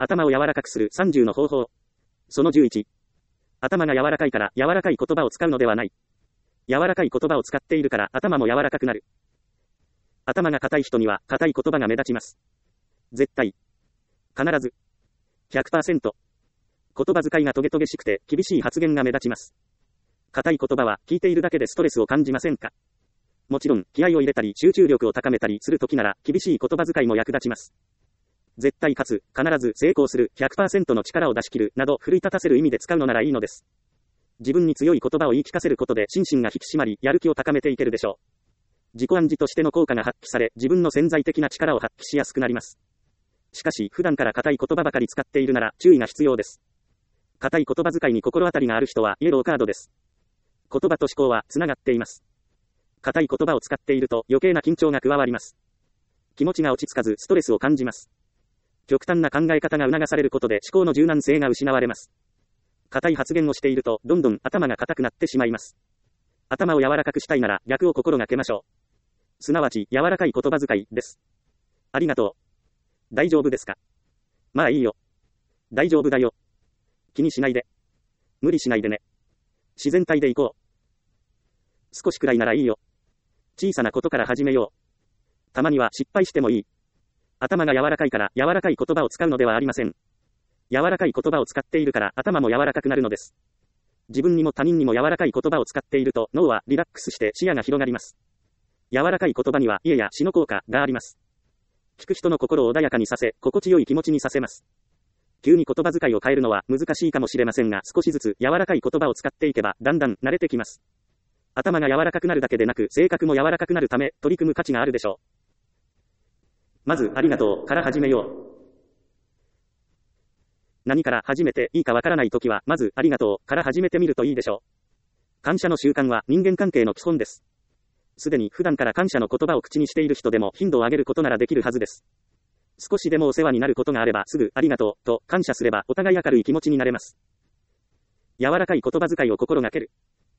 頭を柔らかくする30の方法。その11。頭が柔らかいから柔らかい言葉を使うのではない。柔らかい言葉を使っているから頭も柔らかくなる。頭が硬い人には硬い言葉が目立ちます。絶対。必ず。100%。言葉遣いがトゲトゲしくて厳しい発言が目立ちます。硬い言葉は聞いているだけでストレスを感じませんか？もちろん気合を入れたり集中力を高めたりするときなら厳しい言葉遣いも役立ちます。絶対かつ必ず成功する 100% の力を出し切るなど奮い立たせる意味で使うのならいいのです。自分に強い言葉を言い聞かせることで心身が引き締まりやる気を高めていけるでしょう。自己暗示としての効果が発揮され自分の潜在的な力を発揮しやすくなります。しかし普段から硬い言葉ばかり使っているなら注意が必要です。硬い言葉遣いに心当たりがある人はイエローカードです。言葉と思考はつながっています。硬い言葉を使っていると余計な緊張が加わります。気持ちが落ち着かずストレスを感じます。極端な考え方が促されることで思考の柔軟性が失われます。硬い発言をしているとどんどん頭が硬くなってしまいます。頭を柔らかくしたいなら逆を心がけましょう。すなわち柔らかい言葉遣いです。ありがとう。大丈夫ですか？まあいいよ。大丈夫だよ。気にしないで。無理しないでね。自然体でいこう。少しくらいならいいよ。小さなことから始めよう。たまには失敗してもいい。頭が柔らかいから柔らかい言葉を使うのではありません。柔らかい言葉を使っているから頭も柔らかくなるのです。自分にも他人にも柔らかい言葉を使っていると脳はリラックスして視野が広がります。柔らかい言葉には家や死の効果があります。聞く人の心を穏やかにさせ、心地よい気持ちにさせます。急に言葉遣いを変えるのは難しいかもしれませんが、少しずつ柔らかい言葉を使っていけばだんだん慣れてきます。頭が柔らかくなるだけでなく性格も柔らかくなるため取り組む価値があるでしょう。まずありがとうから始めよう。何から始めていいかわからないときはまずありがとうから始めてみるといいでしょう。感謝の習慣は人間関係の基本です。すでに普段から感謝の言葉を口にしている人でも頻度を上げることならできるはずです。少しでもお世話になることがあればすぐありがとうと感謝すればお互い明るい気持ちになれます。柔らかい言葉遣いを心がける。